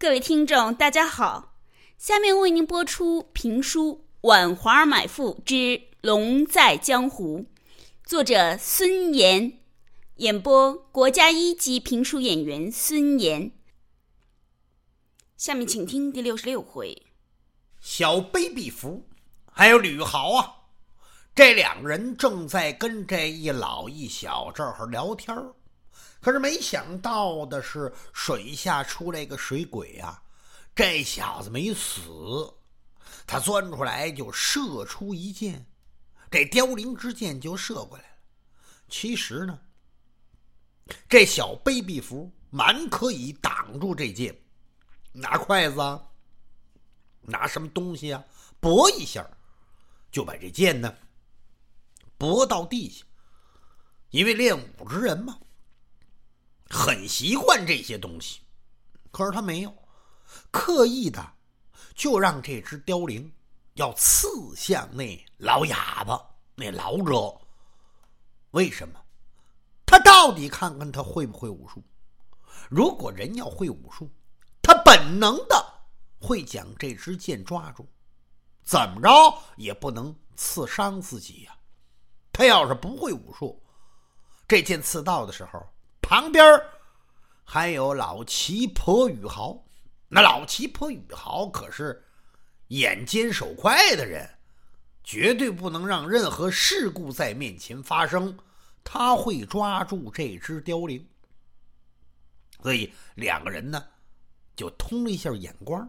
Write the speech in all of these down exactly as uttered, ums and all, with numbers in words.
各位听众大家好，下面为您播出评书《婉华买赋之龙在江湖》，作者孙岩，演播国家一级评书演员孙岩。下面请听第六十六回。 小卑鄙福还有吕豪啊，这两个人正在跟这一老一小这儿聊天，可是没想到的是，水下出来个水鬼啊，这小子没死，他钻出来就射出一箭，这凋零之箭就射过来了。其实呢，这小卑鄙福蛮可以挡住这箭，拿筷子啊，拿什么东西啊，拨一下就把这箭呢拨到地下。因为练武之人嘛，很习惯这些东西，可是他没有，刻意的就让这只凋零要刺向那老哑巴那老者。为什么？他到底看看他会不会武术。如果人要会武术，他本能的会将这支箭抓住，怎么着也不能刺伤自己呀、啊。他要是不会武术，这箭刺到的时候，旁边还有老奇婆宇豪，那老奇婆宇豪可是眼尖手快的人，绝对不能让任何事故在面前发生，他会抓住这只凋零。所以两个人呢就通了一下眼光，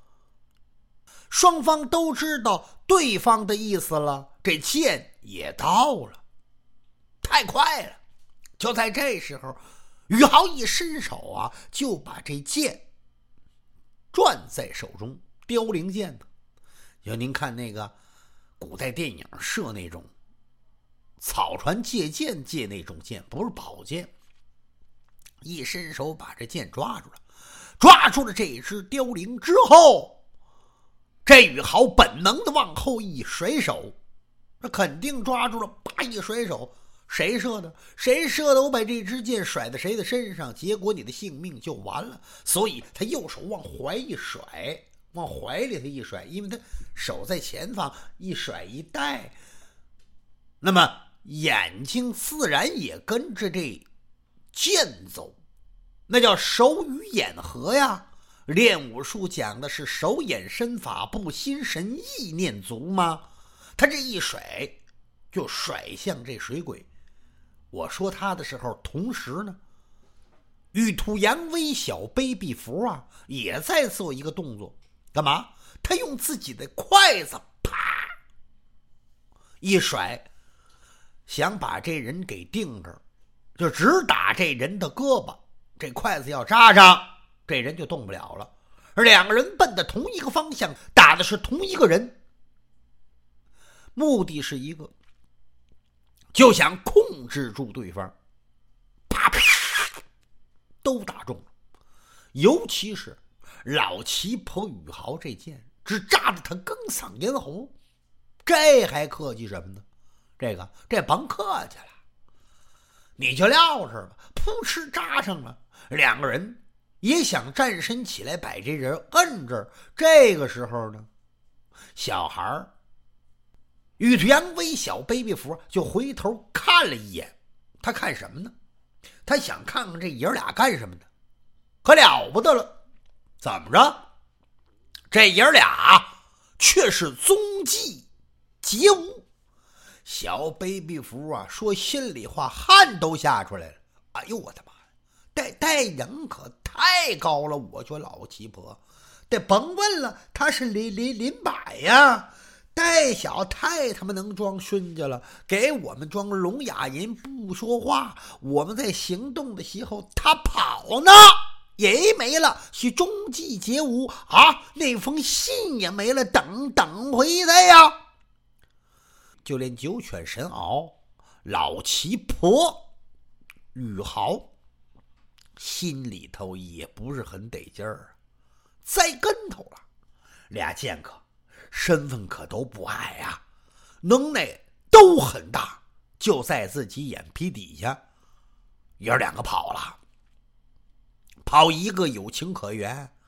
双方都知道对方的意思了，这箭也到了，太快了。就在这时候，宇豪一伸手啊，就把这箭攥在手中，凋零箭呢。就您看那个古代电影射那种草船借箭借那种箭，不是宝剑，一伸手把这箭抓住了。抓住了这只凋零之后，这宇豪本能的往后一甩手，那肯定抓住了，啪一甩手，谁射的？谁射的？我把这支箭甩在谁的身上，结果你的性命就完了。所以他右手往怀一甩，往怀里头一甩，因为他手在前方，一甩一带，那么眼睛自然也跟着这箭走，那叫手与眼合呀。练武术讲的是手眼身法不心神意念足吗？他这一甩就甩向这水鬼。我说他的时候，同时呢，玉兔扬威小卑鄙福啊也在做一个动作。干嘛？他用自己的筷子啪一甩，想把这人给定着，就只打这人的胳膊，这筷子要扎上，这人就动不了了。而两个人奔的同一个方向，打的是同一个人，目的是一个，就想控制住对方。啪啪都打中了，尤其是老奇婆宇豪这箭只扎着他更嗓咽喉，这还客气什么呢？这个这甭客气了，你就撂这儿吧，扑哧扎上了。两个人也想站身起来把这人摁着，这个时候呢，小孩玉兔扬威小卑鄙福就回头看了一眼。他看什么呢？他想看看这爷俩干什么的。可了不得了，怎么着？这爷俩却是踪迹皆无。小卑鄙福啊，说心里话，汗都下出来了。哎呦我的妈呀，这这人可太高了！我说老奇婆，这甭问了，他是林林林柏呀，这小太他妈能装孙家了，给我们装聋哑人不说话，我们在行动的时候他跑呢也没了，是踪迹皆无啊！那封信也没了，等等回来呀！就连九犬神鳌老奇婆宇豪心里头也不是很得劲儿啊，栽跟头了。俩剑客身份可都不矮啊，能耐都很大，就在自己眼皮底下，爷两个跑了。跑一个有情可原，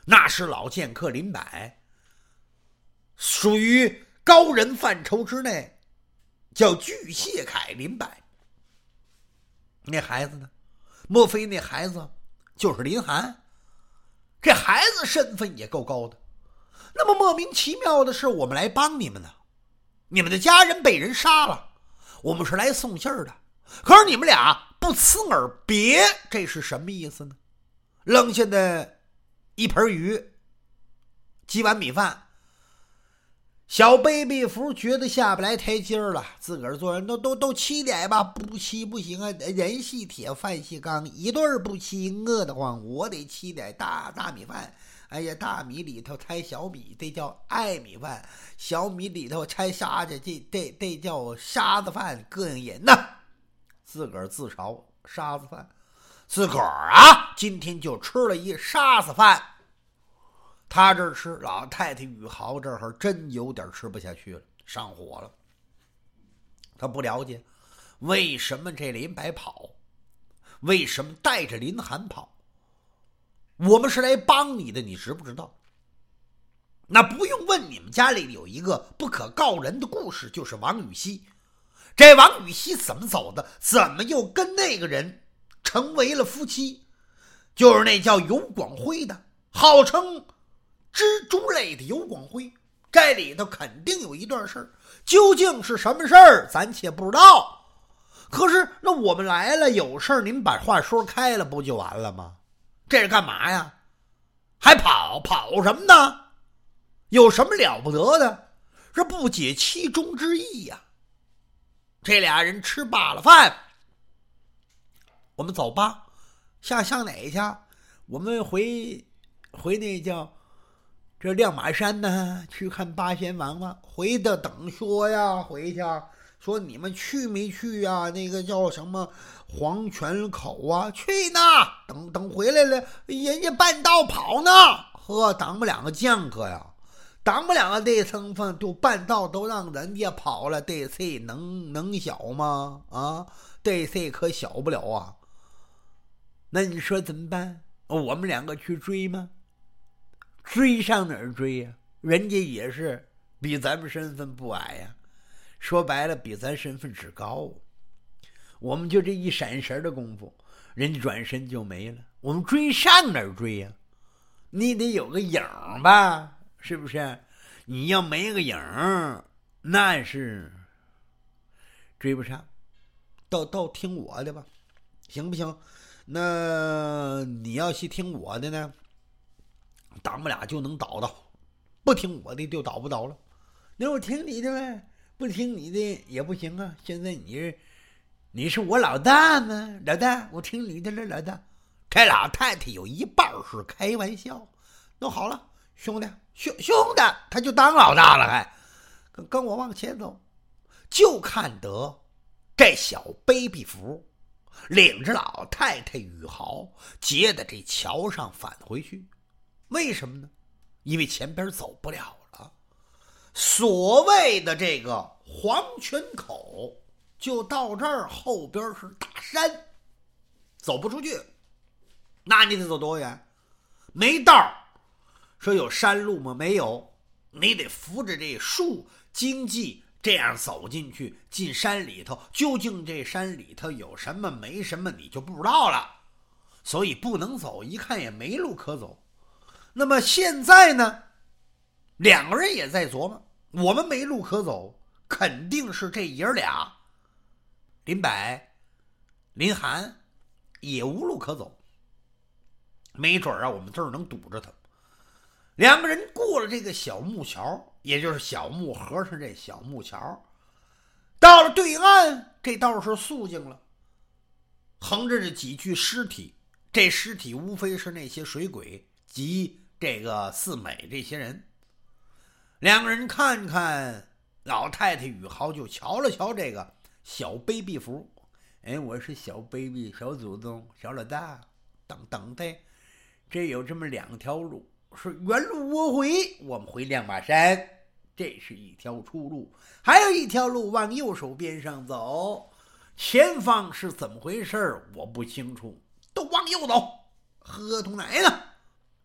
那是老剑客林柏，属于高人范畴之内，叫巨蟹铠林柏。那孩子呢？莫非那孩子就是林寒？这孩子身份也够高的。那么莫名其妙的是，我们来帮你们呢，你们的家人被人杀了，我们是来送信儿的，可是你们俩不辞而别，这是什么意思呢？扔下的一盆鱼，几碗米饭，小 baby 福觉得下不来台阶了，自个儿做人都都都起点吧，不起不行啊！人系铁，饭系钢，一顿不起饿得慌，我得起点大大米饭。哎呀，大米里头掺小米，这叫艾米饭；小米里头掺沙子，这这这叫沙子饭，膈应人呐！自个儿自嘲沙子饭，自个儿啊，今天就吃了一沙子饭。他这吃，老太太宇豪这儿真有点吃不下去了，上火了。他不了解为什么这林白跑，为什么带着林寒跑。我们是来帮你的，你知不知道？那不用问，你们家里有一个不可告人的故事，就是王禹锡。这王禹锡怎么走的？怎么又跟那个人成为了夫妻？就是那叫尤广辉的，号称蜘蛛类的尤广辉，这里头肯定有一段事儿，究竟是什么事儿，咱且不知道。可是那我们来了，有事儿您把话说开了，不就完了吗？这是干嘛呀？还跑跑什么呢？有什么了不得的？这不解其中之意呀、啊。这俩人吃罢了饭，我们走吧。下向哪去？我们回回那叫这亮马山呢，去看八仙王吧。回的等说呀，回去说你们去没去啊？那个叫什么黄泉口啊？去呢，等等回来了，人家半道跑呢。呵，咱们两个将客呀，咱们两个这身份就半道都让人家跑了，这事能能小吗？啊，这事可小不了啊。那你说怎么办？我们两个去追吗？追上哪儿追呀、啊？人家也是比咱们身份不矮呀、啊。说白了，比咱身份只高。我们就这一闪神的功夫，人家转身就没了。我们追上哪儿追呀、啊？你得有个影吧，是不是？你要没个影，那是追不上。都都听我的吧，行不行？那你要是听我的呢，咱们俩就能倒倒；不听我的就倒不倒了。那我听你的呗。不听你的也不行啊！现在你是你是我老大吗？老大，我听你的了，老大。这老太太有一半是开玩笑。那好了，兄弟，兄兄弟，他就当老大了，还跟跟我往前走，就看得这小 baby 福领着老太太宇豪接着这桥上返回去。为什么呢？因为前边走不了。所谓的这个黄泉口就到这儿，后边是大山，走不出去。那你得走多远？没道。说有山路吗？没有，你得扶着这树荆棘这样走进去，进山里头。究竟这山里头有什么没什么，你就不知道了。所以不能走，一看也没路可走。那么现在呢，两个人也在琢磨，我们没路可走，肯定是这爷俩林柏、林寒也无路可走，没准啊，我们这儿能堵着他。两个人过了这个小木桥，也就是小木和尚这小木桥，到了对岸，这倒是肃静了，横着这几具尸体。这尸体无非是那些水鬼及这个四美这些人。两个人看看老太太宇豪，就瞧了瞧这个小 baby 福。哎，我是小 baby 小祖宗小老大，等等的，这有这么两条路，是原路我回，我们回亮马山，这是一条出路，还有一条路往右手边上走，前方是怎么回事我不清楚，都往右走。喝桶奶呢，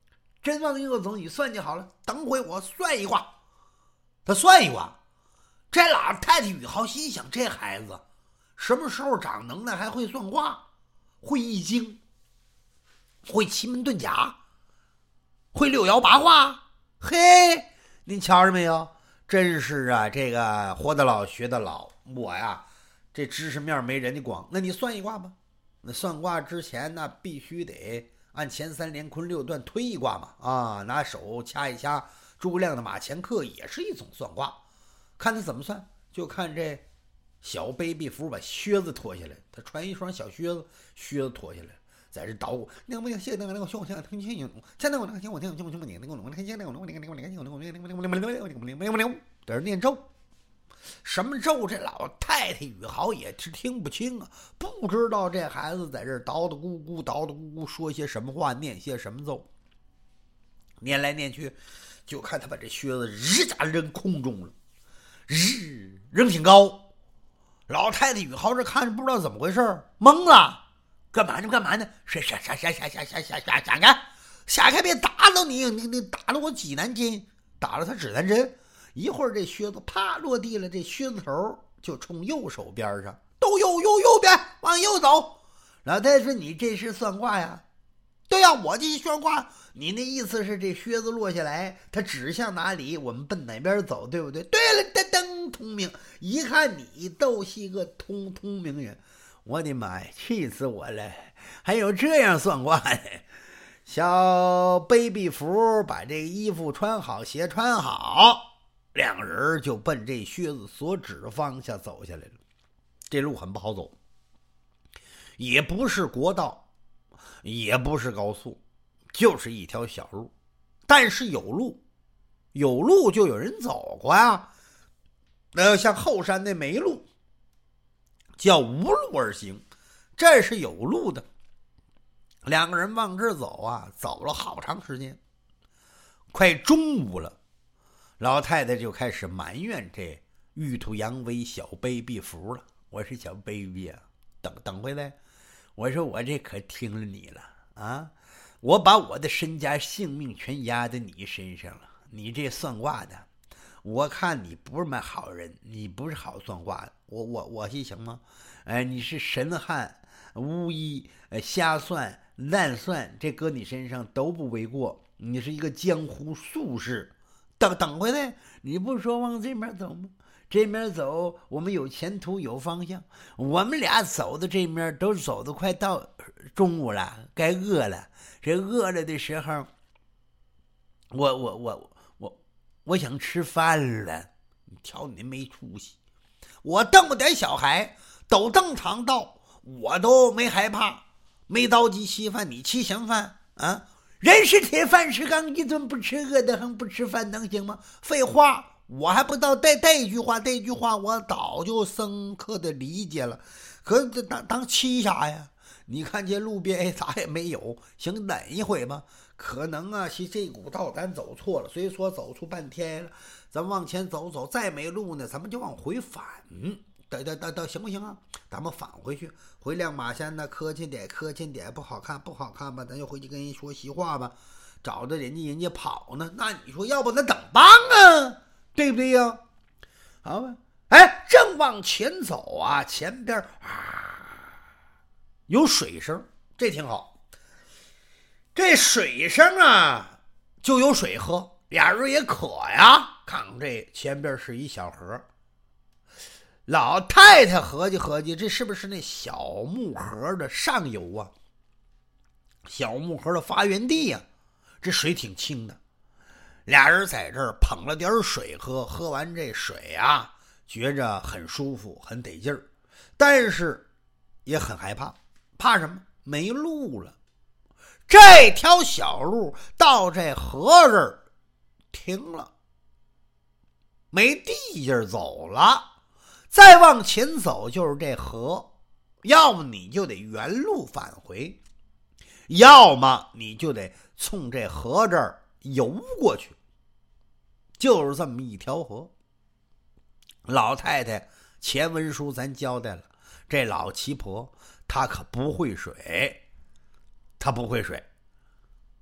真往右走，你算计好了，等会我算一卦。他算一卦，这老太太宇豪心想，这孩子什么时候长能耐，还会算卦，会易经，会奇门遁甲，会六爻八卦。嘿，您瞧着没有？真是啊，这个活得老学得老。我呀，这知识面没人家广。那你算一卦吧。那算卦之前呢，必须得按前三连坤六段推一卦嘛。啊，拿手掐一掐诸葛亮的马前课也是一种算卦。看他怎么算，就看这小 baby 服把靴子脱下来，他穿一双小靴子，靴子脱下来，在这捣鼓。那个不行，现在那个兄弟，听清楚，现在我那个听我听听听听，那个我听现在我那个那个那个那个那个那个那个那个在这念咒。什么咒？这老太太宇豪也是听不清啊，不知道这孩子在这叨叨咕咕叨叨咕咕说些什么话，念些什么咒。念来念去，就看他把这靴子日家扔空中了，日扔挺高。老太太宇豪这看着不知道怎么回事，懵了，干嘛呢？干嘛呢？下下下下下下下下下下开，下开，别打到你！你你打了我指南针，打了他指南针。一会儿这靴子啪落地了，这靴子头就冲右手边上，都右右右边往右走。老太太说：“你这是算卦呀？”“对呀，我这是算卦。你那意思是这靴子落下来，它指向哪里，我们奔哪边走，对不对？”“对了，噔噔，聪明！一看你都是个通通明人。”我的妈呀，气死我了！还有这样算卦的。小 baby 服把这个衣服穿好，鞋穿好。两人就奔这靴子所指的方向走下来了。这路很不好走，也不是国道，也不是高速，就是一条小路。但是有路，有路就有人走过呀。呃，像后山那没路，叫无路而行，这是有路的。两个人往这走啊，走了好长时间，快中午了。老太太就开始埋怨这玉兔扬威小 baby 服了。我是小 baby 啊，等等回来，我说我这可听了你了啊！我把我的身家性命全压在你身上了。你这算卦的，我看你不是么好人，你不是好算卦的。我我我是什么？哎，你是神汉巫医，呃，瞎算乱算，这搁你身上都不为过。你是一个江湖术士。等等回来，你不说往这边走吗？这边走，我们有前途有方向。我们俩走的这面都走得快到中午了，该饿了。这饿了的时候，我我我我我想吃饭了。你瞧你没出息！我瞪不点小孩，都正常道，我都没害怕，没着急稀饭，你吃什么饭啊？人是铁，饭是钢，一顿不吃饿得很，不吃饭能行吗？废话，我还不知道这这句话，这句话我早就深刻的理解了。可是当当吃啥呀？你看这路边啥也没有，行，等一回吧。可能啊，是这股道咱走错了，所以说走出半天了，咱往前走走，再没路呢，咱们就往回返。等等等等，行不行啊？咱们返回去，回亮马山呢，客气点，客气点，不好看，不好看吧？咱就回去跟人说实话吧。找着人家，人家跑呢，那你说要不咱等帮啊？对不对呀？好吧，哎，正往前走啊，前边啊有水声，这挺好。这水声啊，就有水喝，俩人也渴呀。看看这前边是一小河。老太太合计合计，这是不是那小木盒的上游啊？小木盒的发源地呀、啊？这水挺清的。俩人在这儿捧了点水喝，喝完这水啊，觉着很舒服，很得劲儿，但是也很害怕。怕什么？没路了。这条小路到这河这儿停了，没地界走了。再往前走就是这河，要么你就得原路返回，要么你就得冲这河这儿游过去，就是这么一条河。老太太前文书咱交代了，这老奇婆她可不会水，她不会水。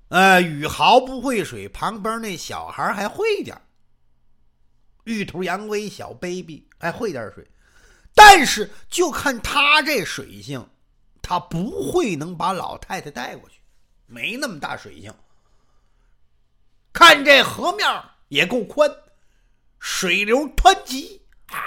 呃，宇豪不会水，旁边那小孩还会点，玉兔杨威小 baby 还会点水，但是就看他这水性，他不会能把老太太带过去，没那么大水性。看这河面也够宽，水流湍急，啊，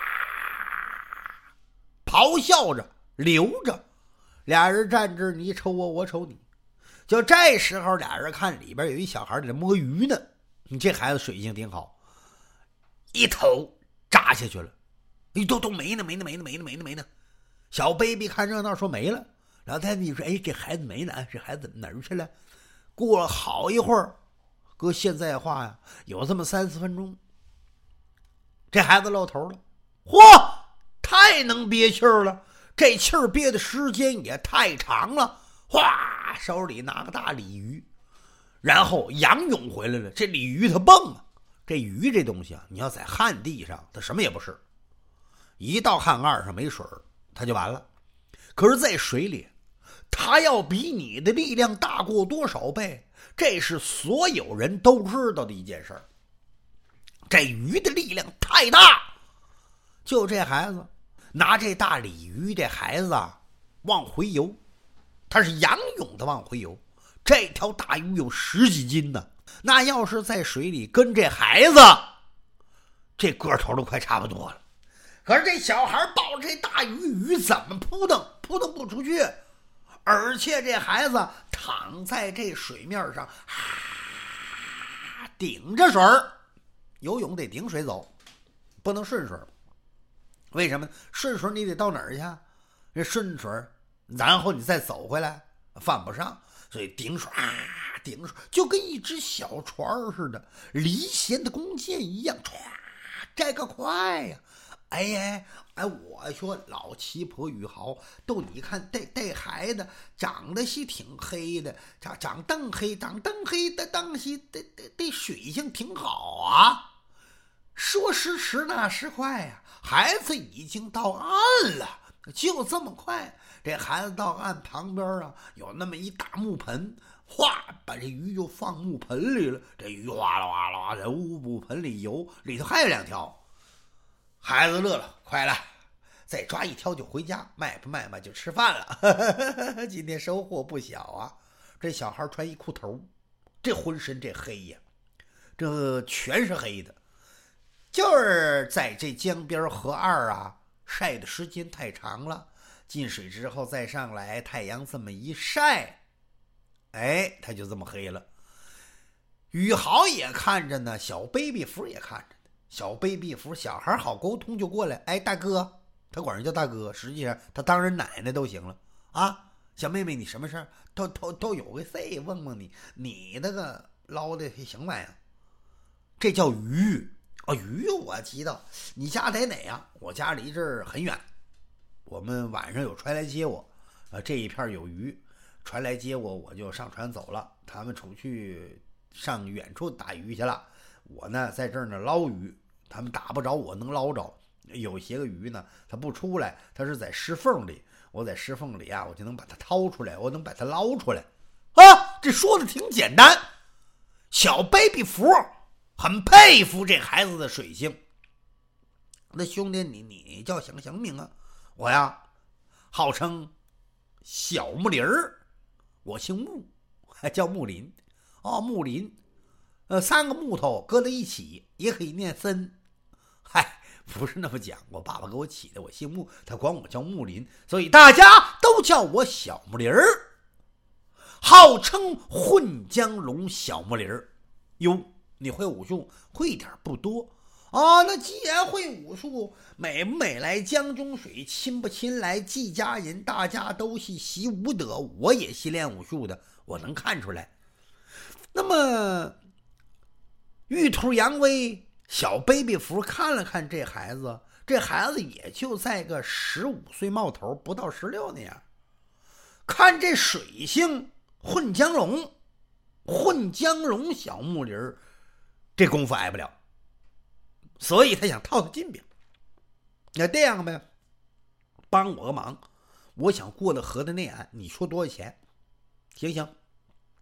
咆哮着流着，俩人站这，你瞅我，我瞅你。就这时候，俩人看里边有一小孩在摸鱼呢，你这孩子水性挺好，一头扎下去了，你都都没呢，没呢，没呢，没呢，没呢，没呢。小 baby 看热闹说没了，老太太你说，哎，这孩子没了，这孩子怎么哪儿去了？过了好一会儿，搁现在话呀，有这么三四分钟，这孩子露头了，嚯，太能憋气儿了，这气儿憋的时间也太长了，哗，手里拿个大鲤鱼，然后仰泳回来了。这鲤鱼它蹦啊，这鱼这东西啊，你要在旱地上它什么也不是，一到旱岸上没水它就完了。可是在水里，它要比你的力量大过多少倍，这是所有人都知道的一件事儿。这鱼的力量太大，就这孩子拿这大鲤鱼，这孩子啊往回游，他是仰泳的往回游。这条大鱼有十几斤呢，那要是在水里跟这孩子，这个头都快差不多了。可是这小孩抱着这大鱼，鱼怎么扑腾扑腾不出去，而且这孩子躺在这水面上，啊，顶着水儿。游泳得顶水走，不能顺水。为什么？顺水你得到哪儿去？这顺水，然后你再走回来，犯不上。所以顶水啊，顶水就跟一只小船似的，离弦的弓箭一样，唰，这个快呀！哎呀，哎，我说老七婆宇豪，都你看这这孩子长得是挺黑的，长长瞪黑，长瞪黑的东西，这这这水性挺好啊。说时迟那时快呀，孩子已经到岸了，就这么快。这孩子到岸旁边啊，有那么一大木盆，哗，把这鱼就放木盆里了。这鱼哗啦哗啦哗在木盆里游，里头还有两条。孩子乐了，快了，再抓一条就回家，卖不卖卖就吃饭了。今天收获不小啊！这小孩穿一裤头，这浑身这黑呀，这全是黑的。就是在这江边河岸啊，晒的时间太长了，进水之后再上来，太阳这么一晒，哎，他就这么黑了。宇豪也看着呢，小 baby 福也看着呢。小 baby 福小孩好沟通，就过来，哎，大哥，他管人叫大哥，实际上他当人奶奶都行了啊。小妹妹，你什么事儿？都都都有个事问问你，你那个捞的行吗呀？这叫鱼。哦，鱼我知道，你家在哪呀？我家离这儿很远，我们晚上有船来接我，呃，这一片有鱼，船来接我，我就上船走了。他们出去上远处打鱼去了，我呢在这儿呢捞鱼，他们打不着我能捞着。有些个鱼呢，它不出来，它是在石缝里，我在石缝里啊，我就能把它掏出来，我能把它捞出来。啊，这说的挺简单。小 baby 福很佩服这孩子的水性。那兄弟，你你叫什么什么名啊？我呀，号称小木林儿，我姓木，还叫木林。哦，木林，呃，三个木头搁在一起也可以念森。嗨，不是那么讲，我爸爸给我起的，我姓木，他管我叫木林，所以大家都叫我小木林儿，号称混江龙小木林儿。哟，你会武术？会点不多啊。那既然会武术，美不美来江中水，亲不亲来季家人，大家都是习武德，我也是练武术的，我能看出来。那么玉兔杨威小 baby 福看了看这孩子，这孩子也就在个十五岁冒头，不到十六那样。看这水性，混江龙混江龙小木林儿，这功夫挨不了，所以他想套套近边。那这样呗，帮我个忙，我想过了河的内岸，你说多少钱？行行，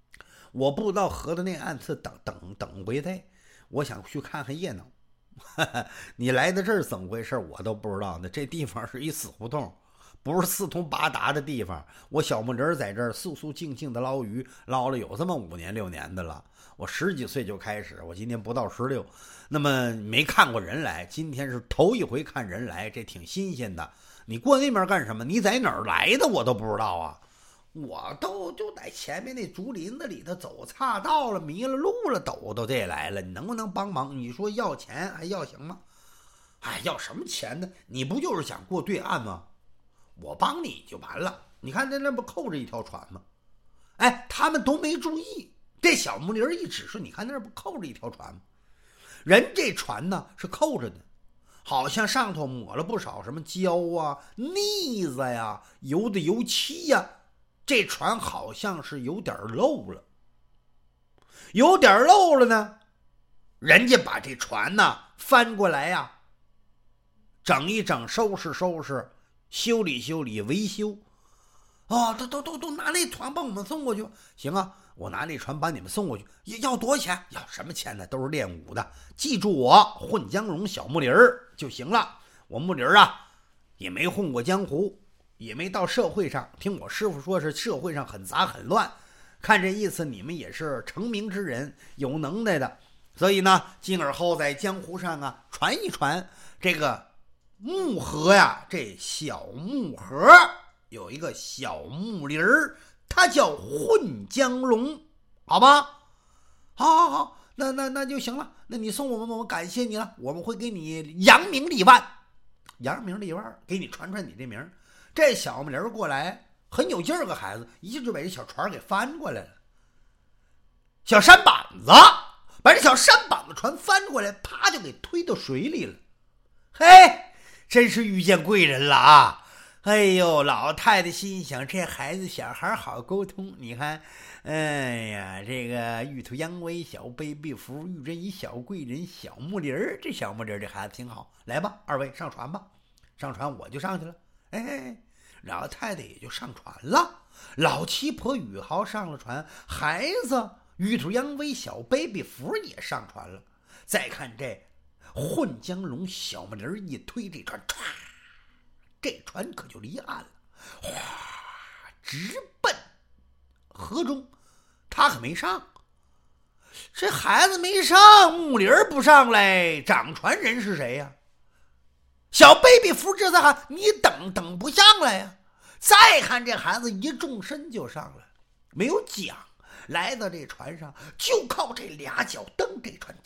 我不知道河的那岸是等等等回来，我想去看看热闹。你来到这儿怎么回事我都不知道呢。这地方是一死胡同，不是四通八达的地方。我小木林在这儿肃肃静静的捞鱼，捞了有这么五年六年的了。我十几岁就开始，我今年不到十六，那么没看过人来，今天是头一回看人来，这挺新鲜的。你过那边干什么？你在哪儿来的我都不知道啊。我都就在前面那竹林子里头走岔道了，迷了路了，抖抖这来了，你能不能帮忙？你说要钱还要行吗？哎，要什么钱呢？你不就是想过对岸吗？我帮你就完了。你看这那不扣着一条船吗？哎，他们都没注意，这小木林一指说，你看那不扣着一条船吗？人这船呢是扣着的，好像上头抹了不少什么胶啊、腻子呀、油的油漆呀，这船好像是有点漏了。有点漏了呢，人家把这船呢翻过来呀，整一整，收拾收拾，修理修理，维修。哦，都都都都拿那船把我们送过去。行啊，我拿那船把你们送过去。要多少钱？要什么钱呢？都是练武的，记住我混江荣小木林儿就行了。我木林儿啊，也没混过江湖，也没到社会上。听我师傅说是社会上很杂很乱，看这意思你们也是成名之人，有能耐的。所以呢，今而后在江湖上啊传一传这个木盒呀，这小木盒有一个小木林儿，它叫混江龙，好吧？好好好，那那那就行了。那你送我们，我们感谢你了，我们会给你扬名立万，扬名立万，给你传传你这名。这小木林儿过来很有劲儿，个孩子一下就把这小船给翻过来了。小山板子把这小山板子船翻过来，啪就给推到水里了。嘿，真是遇见贵人了啊！哎呦，老太太心想，这孩子小孩好沟通。你看，哎呀，这个玉兔扬威小 baby 福，遇着一小贵人小木林儿，这小木林儿这孩子挺好。来吧，二位上船吧。上船我就上去了。哎，老太太也就上船了。老七婆宇豪上了船，孩子玉兔扬威小 baby 福也上船了。再看这混江龙小木林儿一推这船，唰，这船可就离岸了，哗，直奔河中。他可没上，这孩子没上，木林儿不上来，掌船人是谁呀？小 baby 福这才喊，你等等不上来呀？再看这孩子一纵身就上来，没有桨，来到这船上就靠这俩脚蹬这船，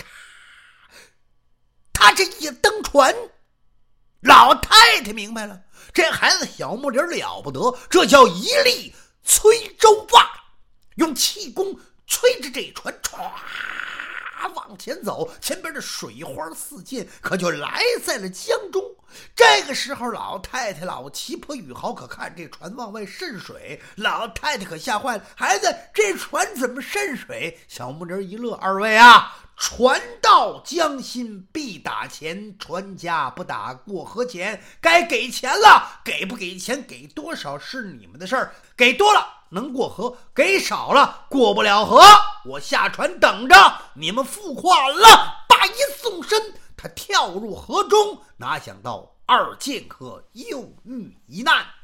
他这一蹬船，老太太明白了，这孩子小木林了不得，这叫一力催舟袜，用气功吹着这船唰往前走，前边的水花四溅，可就来在了江中。这个时候老太太老七婆宇豪可看这船往外渗水，老太太可吓坏了，孩子这船怎么渗水？小木林一乐，二位啊，船到江心必打钱，船家不打过河钱，该给钱了，给不给钱，给多少是你们的事儿，给多了能过河，给少了过不了河，我下船等着你们付款了。叭一纵身，他跳入河中，哪想到二剑客又遇一难。